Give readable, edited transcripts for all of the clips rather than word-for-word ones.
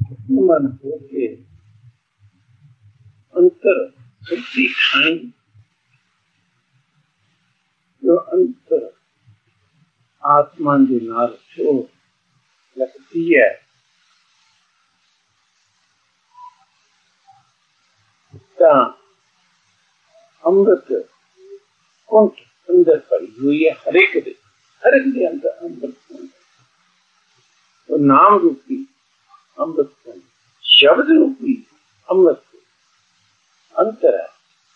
मन होके अंतर सुखी खाई जो अंतर आत्मा के नाल छो लगती है तां अमृत कुंठ अंदर भरी हुई है। हर एक दे अंदर अमृत कुंठ और नाम रूपी अमृत कुंठ शब्द रूपी अमृत अंतर है।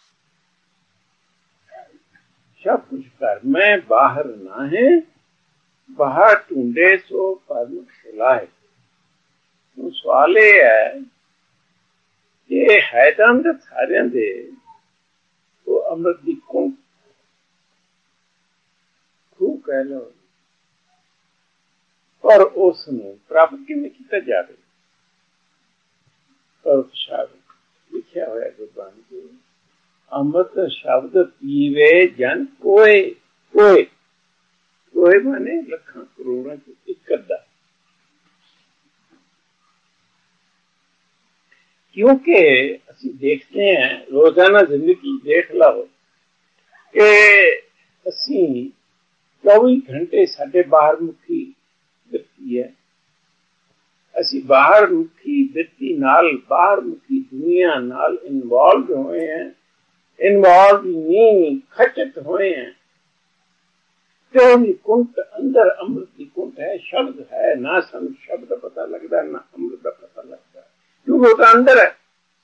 सब कुछ कर मैं बाहर ना है, बाहर ढूंढे सो परम खिलाए। तो सवाल ये है कि है तो अमृत सारे दे तो अमृत की कुंठ खूह कह लो पर उसनू प्राप्त किवें कीता जावे। पर शब्द लिखिया होया गुरबाणी च अमृत शब्द पीवे जन कोय कोय कोय माने लखां करोड़ां च एक अद्धा। क्योंकि असी देखते हैं रोजाना जिंदगी देख लो कि असी 24 घंटे साडे बाहर मुखी बिरती है। असी बाहर मुखी बिरती नाल बाहर मुखी दुनिया नाल इन्वॉल्व होए हैं, इन्वॉल्व नहीं खचित होए हैं। तो कुंठ अंदर अमृत की कुंठ है, शब्द है ना, सन शब्द का पता लगता ना अमृत का पता लगता है क्योंकि वो तो अंदर है।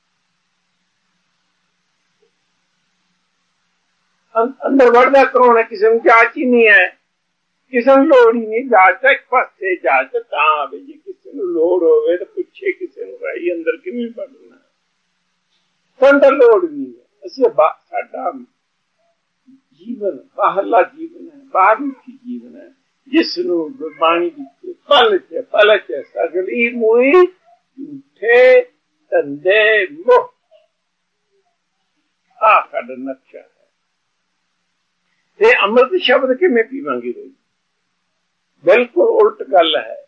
अंदर बढ़ता कौन है? किसी को जांच ही नहीं है, किसी को लोड़ ही नहीं जांच एक पासे जांच तां जी किसी को लोड़ होवे तो पूछे किसी को भाई अंदर किवें बढ़ना। अंदर लोड़ नहीं है। साडा जीवन बाहरला जीवन है, बाहरमुखी जीवन है जिसनू गुरबाणी पल च सगली मुई झूठे धंधे मोह आ साडा नक्शा है। ते अमृत शब्द किवें पीवांगे रोज? बिल्कुल उल्ट गल है।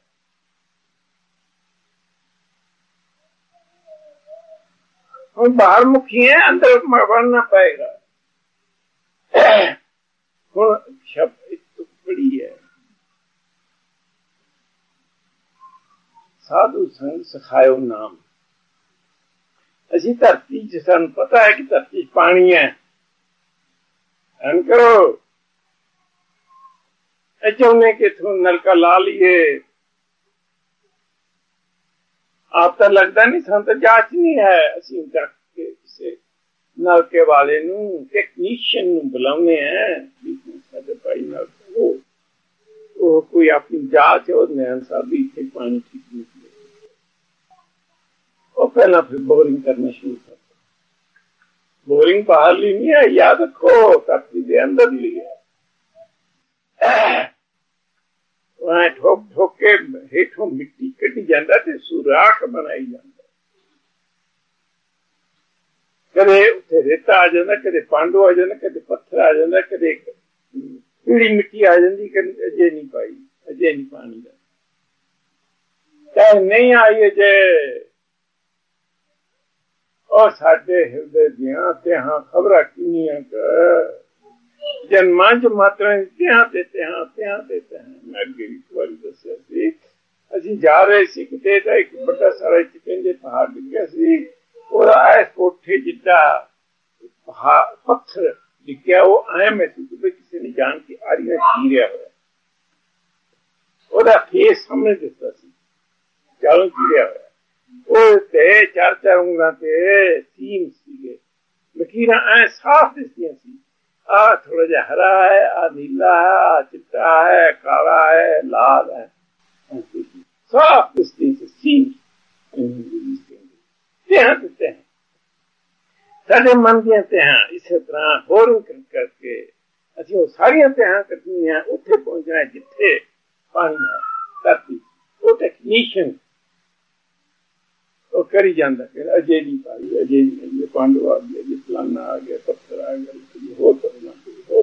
हम बाहर मुखी है, अंदर बढ़ना पाएगा। हुण शब्द बड़ी है साधु संग सिखायो नाम। असी धरती च सानू पता है कि धरती पानी है, करो चाहने कि इथों नलका ला लीए। आप तो लगता नहीं सन तो जांच नहीं है। असी जाके किसी नलके वाले नू टेक्नीशियन नू बुलाने हैं भाई नलका वो कोई अपनी जांच हो नैन साहब इतने पानी ठीक निकले। वो पहला फिर बोरिंग करना शुरू कर। बोरिंग बाहर ली नहीं है, याद रखो धरती के अंदर ली है। वहां ठोक ठोक के हेठों मिट्टी कटी जाता ते सुराख बनाई जाता। कदे उत्थे रेता आ जाता, कदे पांडू आ जाता, कदे पत्थर आ जाता, कदे पीली मिट्टी आ जाती। अजे नहीं पाई, अजे नहीं पानी का चाहे नहीं आई अजे। और साडे हृदय दियां त्यां खबरां किन्नियां जन्मां च मात्रा त्यां देते हैं। मैं अगे एक बार दस्सिया सी असीं जा रहे सी किते तां एक बड़ा सारा चिकंजे पहाड़ डिग्गिया सी। और ऐ कोठे जिद्दा पत्थर डिग्गिया वो आया महसूस कि किसी ने जान की आरियां चीरिया होया। ओहदा फेस सामने दिसदा सी, चालों चीरिया होया। ते चार उंगलां ते सीम सीगे, लकीरां ऐ साफ दिसदियां सी। आ थोड़ा जा हरा है, आ नीला है, आ चिट्टा है, काला है, लाल है, साफ दिसदी सीम त्यां दिसते हैं। साडे मन दियां त्यां इसे तरह बोरिंग करके असीं वो सारियां त्यां करनियां उत्थे पहुंचना जिथे पानी है धरती। वो टेक्नीशियन वो करी जाता कि अजे नहीं पाई, अजे नहीं, पांडु आ गया जी, फलाना आ गया, पत्थर आ गया, हो करना हो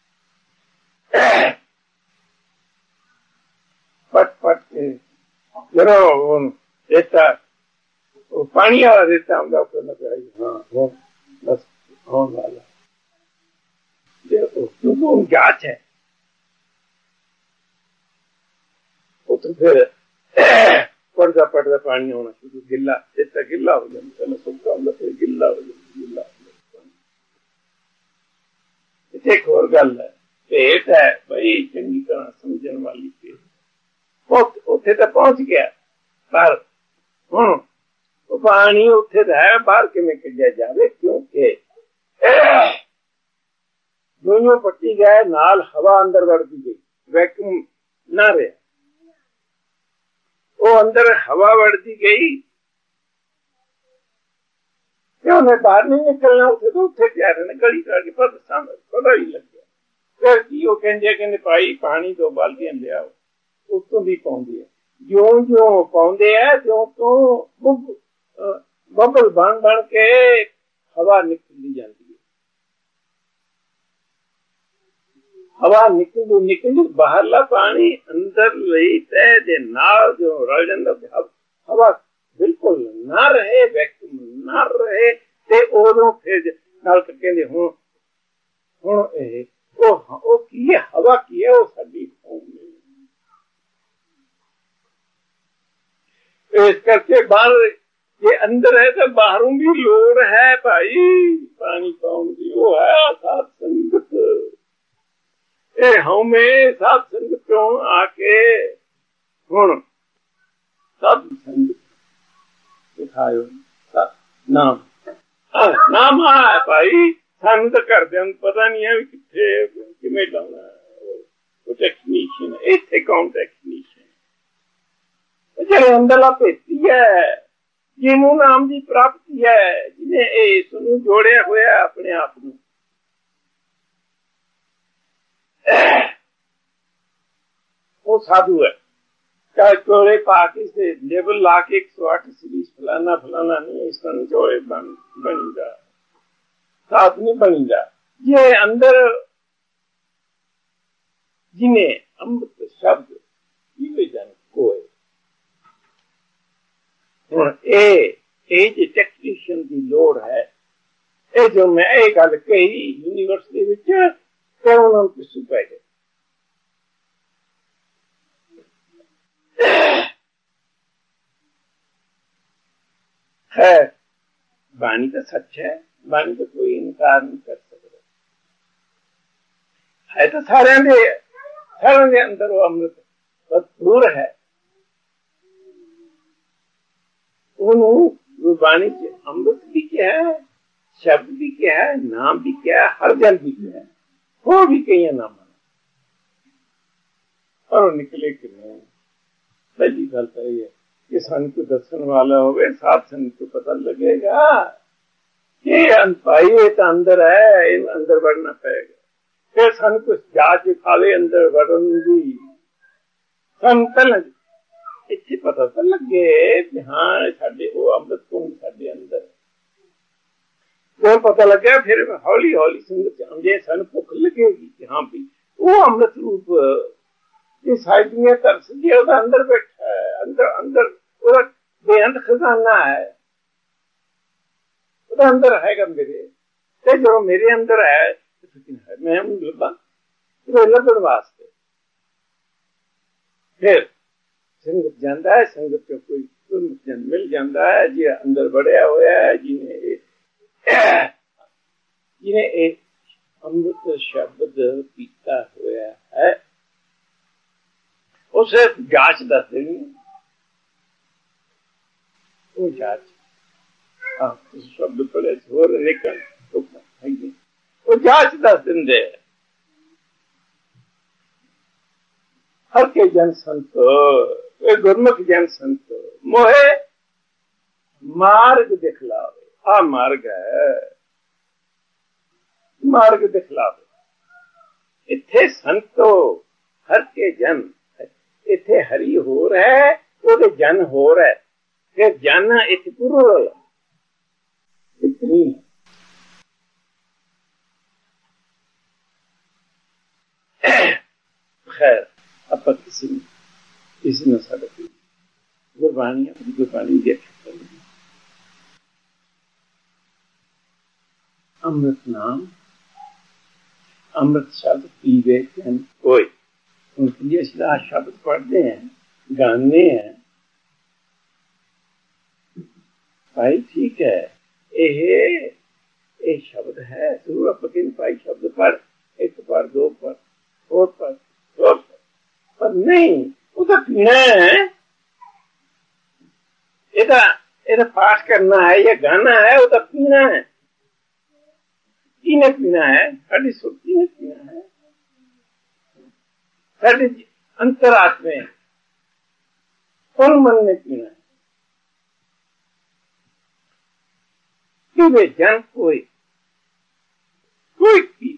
पट पट के ਜਦੋਂ ਰੇਤਾ ਉਹ ਪਾਣੀ ਵਾਲਾ ਰੇਤਾ ਆਉਂਦਾ ਹਾਂ ਹੁਣ ਬਸ ਆਉਣ ਵਾਲਾ क्योंकि वो जांच है वो तो फिर पड़ता पड़ता पानी होना शुरू गिला इतना गिला हो जाए पहले सूखा होगा फिर गिला हो जाए गिला एक और गल है भेट है भाई चंगी तरह समझने वाली भेट उत्थे तो पहुंच गया पर हुण पानी उत्थे तो है बाहर किवें कढिया जावे क्योंकि दोनों पट्टी गए नाल हवा अंदर बढ़ती गई वैक्यूम ना रहा वो अंदर हवा बढ़ती गई उन्हें बाहर नहीं निकलना उसे तो उठे क्या रहने गली करके पता ही लग गया फिर की वो कहते भाई पानी 2 बाल्टियां ले आओ उतों भी पाउंदी है ज्यों ज्यों पाउंदे है त्यों तो बबल बन बन के हवा निकलती जाती हवा निकल बाहरला पानी अंदर ले नाल जो रल जांदा हवा बिल्कुल ना रहे वैक्यूम ना रहे ते ओदों फिर नाल कहंदे हुण ओ की है हवा की है वो साडी इस करके बाहर ये अंदर है तो बाहरों भी लोड़ है भाई पानी पाउण दी वो है साथ संगत हमें साध संगतों आके हुण साध संगत दिखायो नाम है भाई सानू तो घरदियां नूं पता नहीं है किथे किवें लाउणा वो टेक्नीशियन इत्थे कौन टेक्नीशियन जिहड़े अंदरला भेती है जिन्हों नाम की प्राप्ति है जिन्हें इस नूं जोड़िया होया अपने आप नूं वो साधु है चाहे चोड़े पाके से लेबल ला के 108 सीरीज फलाना फलाना नहीं इस तरह चोड़े बनीगा साधु नहीं बनीगा ये अंदर जिन्हें अमृत शब्द जन को टेक्नीशियन की लोड़ है ये जो मैं ये गल कही यूनिवर्सिटी विच ਤੇ ਉਹਨਾਂ ਨੂੰ ਪਿੱਛੂ ਪੈ ਗਏ है बानी तो सच है बानी तो कोई इनकार नहीं कर सकता है तो सारे दे अंदर वो अमृत भरपूर है वो बानी के अमृत भी क्या है शब्द भी क्या है नाम भी क्या है हर जन भी क्या है वो भी कई नाम और निकले कि नहीं पहली गल तो ये कि सन को दसन वाला होवे साथ सन को पता लगेगा ये भाई तो अंदर है अंदर बढ़ना पड़ेगा फिर सन को जांच खावे अंदर बढ़न दी सन पहले इतने पता तो लगे कि हाँ साडे वो अमृत कौन साडे अंदर वो पता लगे फिर हौली हौली संगत आंदे सन भुख लगेगी कि हाँ भी वो अमृत रूप ये साइडियां तरस गया अंदर बैठा है अंदर अंदर बेअंत खजाना है अंदर है मेरे जो मेरे अंदर है मैं लभा लभन वास्ते फिर संगत जाता है संगत को कोई जन मिल जाता है जी अंदर बढ़िया होया है जिन्हें एक अमृत शब्द पीता होया है उसे जांच दस देनी वो जांच शब्द पड़े छोर निकल वो जांच दस दिन दे हर के जन संत गुरमुख जन संत मोहे मार्ग दिखलावे आ मार्ग है मार्ग दिखलावे इथे संतो हर के जन इथे हरि हो रहा है वो जन हो रहा है फिर जन इथे पूरा इतनी खैर आप किसी ने साढ़े गुरबाणी अपनी गुरबाणी देख। अमृत नाम अमृत शब्द पीवे कोई। उनके लिए शब्द पढ़ते हैं, गाने हैं भाई, ठीक है, ये शब्द है जरूर अपने भाई शब्द पढ़, एक पढ़, दो पढ़, और पढ़, पर नहीं वो तो पीना है, ये पाठ करना है या गाना है, वो तो पीना है। किने पीना है? साड़ी सुरती ने पीना है, साड़ी अंतरात्मे तन मन ने पीना है। पीवे जन कोई पी,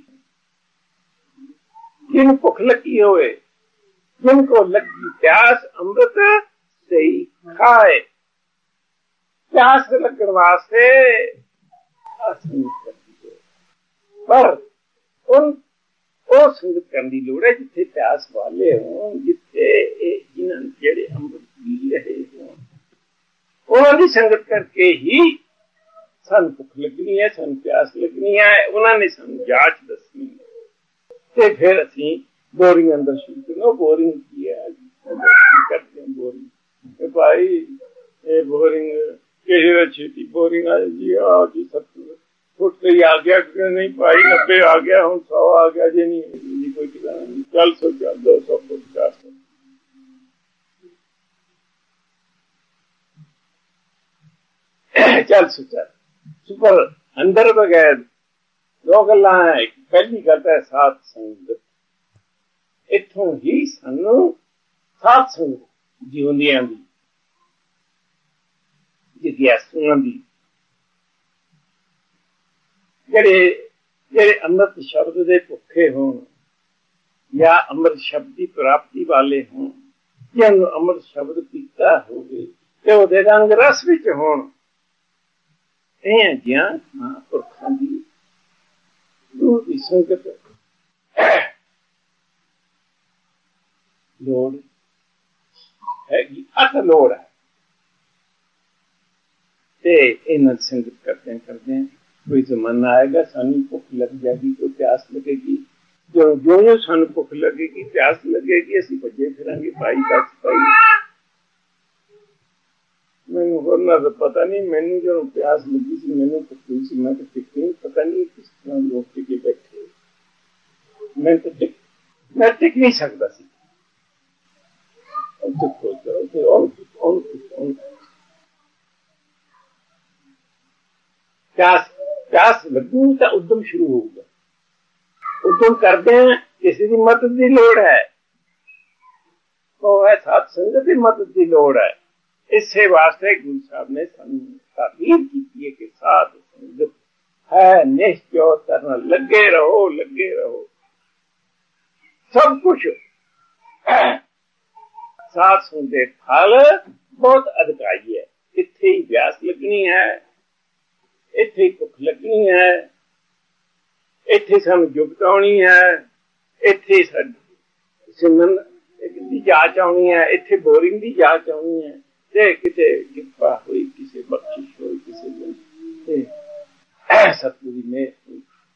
जिन भुख लगी होए, जिनको लगी प्यास अमृत से ही खाए। प्यास लगन वास्ते असंगत करनी है, पर उन संगत करने की लोड़ है जिथे प्यास वाले हों, जिथे जिन्होंने जेड़े अमृत पी रहे हों, उन्होंने संगत करके ही सन भुख लगनी है, सन प्यास लगनी है, उन्होंने सन जांच दसनी है। ते फिर असी बोरिंग अंदर शुरू करना। बोरिंग की है करते हैं बोरिंग भाई, ये बोरिंग किसी छेती बोरिंग आ जी, आओ जी 70 फुट से ही आ गया, नहीं भाई 90 आ गया, हम 100 आ गया जी, नहीं कोई ठिकाना नहीं, चल 100 200 फुट 400 चल सुचल सुपर अंदर बगैर दो गल्लां है। पहली गल है साध संगत, इत्थों ही सानू साध संगत जीवंदियां दी जिज्ञासुआं दी, जेड़े अमृत शब्द दे भुखे होण या अमृत शब्द की प्राप्ति वाले होण, जिन्होंने अमृत शब्द पीता होवे ते ओहदे रंग रस विच होण, इह जिहां महापुरखां दी गुरु की संगत लोड़ हैगी, अत लोड़ है। ते इन्हां संगत करते कोई जमाना आएगा सानू भुख लग जाएगी, कोई प्यास लगेगी, जो सानू भुख लगेगी प्यास लगेगी, असीं भज्जे फिरांगे भाई दस भाई मैनू होरना तो पता नहीं, मैनू जो प्यास लगी सी, मैनू भुख लगी सी, मैं तो टिके पता नहीं किस तरह लोग टिके बैठे, मैं टिक नहीं सकता सी। प्यास लगू तो उद्यम शुरू होगा, उद्यम करते हैं, किसी की मदद की लोड़ है, वो है साध संगत की मदद की लोड़ है। इसे वास्ते गुरु साहब ने तारीफ की है कि साध संगत है निश्चय करना, लगे रहो सब कुछ। साध संगत फल बहुत अधिकारी है, इत्थे ही प्यास लगनी है, इत्थे भुख लगनी है, इत्थे सानू जुगत आउणी है, इत्थे सिमरन दी जांच आउणी है, इत्थे बोरिंग दी जांच आउणी है, ते किते किरपा हुई, किसे बख्शिश हुई, किसे सतगुरु दी मेहर हुई,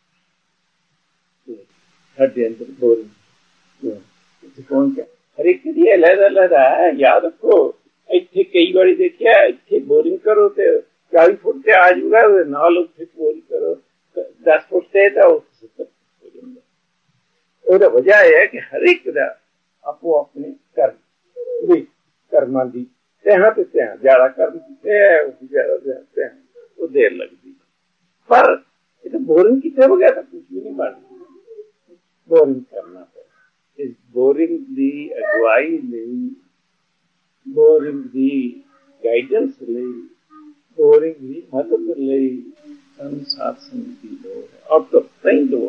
साडे अंदर बोरिंग कौन क्या हर एक दी अलग-अलग है। याद रखो, इत्थे कई बारी देखिया, इत्थे बोरिंग करो ते 40 फुट से आ जाऊगा, नाल उत्थे बोरिंग करो 10 फुट से तो 70 फुट हो जाएगा। और वजह यह है कि हर एक दा आपो अपने कर्मां दी ध्यान ते ध्यान, ज्यादा कर्म कीते ज्यादा ध्यान, वो देर लगती, पर ये बोरिंग कितने बगैर तो कुछ भी नहीं बनता। बोरिंग करना पे इस बोरिंग दी अगुवाई नहीं, बोरिंग दी गाइडेंस नहीं, बोरिंग दी मदद नहीं, हम साथ संगत की लोड़ है, और तो सही लोड़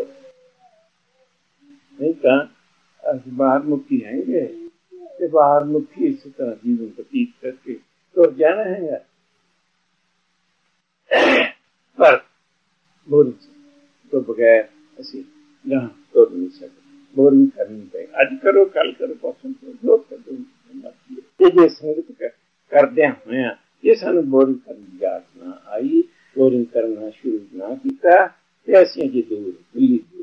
नहीं तो बाहर मुक्ति आएंगे, बाहर मुक्ति इसी तरह जीवन व्यतीत करके तो जाना है, पर बोरिंग तो बगैर असी जहाँ तो नहीं सकते, बोरिंग करनी पड़ेगी। अज करो, कल करो, परसों करो, जो करो, ये संगत करते सानू बोरिंग करने की याद ना आई, बोरिंग करना शुरू ना किया, ऐसी जी दूर बिल्ली दूर।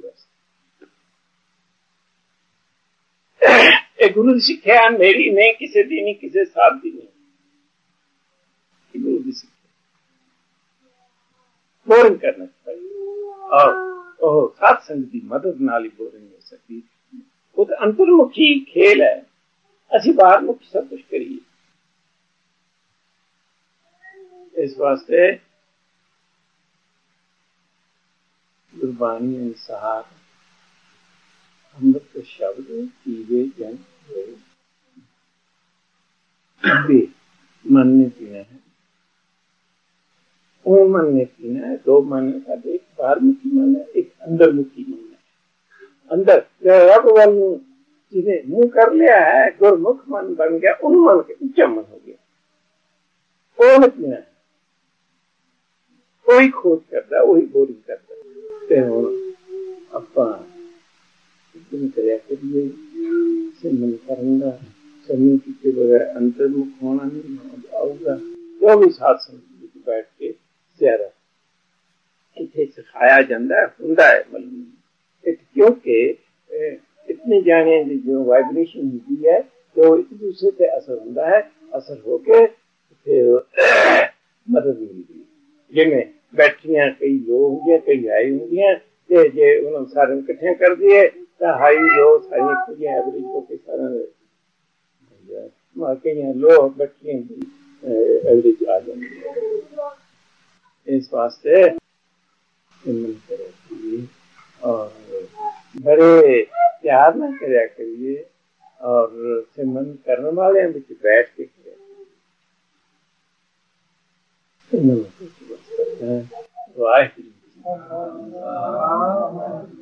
गुरु की सिक्ख्या मेरी नहीं, किसी दी नहीं, किसी साथ दी नहीं, गुरु की सिक्ख्या बोरिंग करना चाहिए। और सात संगत की मदद नाल ही बोरिंग हो सकती। वो तो अंतर्मुखी खेल है, असी बाहर मुखी सब कुछ करिए। इस वास्ते गुरबाणी अनुसार अमृत शब्द पीवे जन मन ने पीना है, वो मन ने पीना है। दो मन है, एक बाहरमुखी मन है, एक अंदरमुखी मन है। अंदर रब वन जिन्हें मुंह कर लिया है, गुरमुख मन बन गया, उन मन के ऊंचा मन हो गया, वो न पीना है। वही खोज करता है, वही बोरिंग करता है। ਆਪਾਂ इतनी तरह करिए सिमरन करना, समय के बगैर अंतर्मुख होना नहीं आऊगा। जो भी साथ संगत बैठ के ज्यादा इतने सिखाया जाता है, हुंदा है मालूम, क्योंकि इतनी जाने जो वाइब्रेशन होती है, तो एक दूसरे से असर होता है, असर होके फिर मदद मिलती है। जिनमें बैठियां कई लोग होंगे, कई हाई होंगे, जे उन्होंने सारे इकट्ठे कर दिए तो हाई लो सारी एवरेज होके सारा कई लो बैठियां एवरेज आ जाएंगे। इस वास्ते और बड़े प्यार न करया करिए, और सिमरन करने वाले बिच बैठ के वाहिगुरू।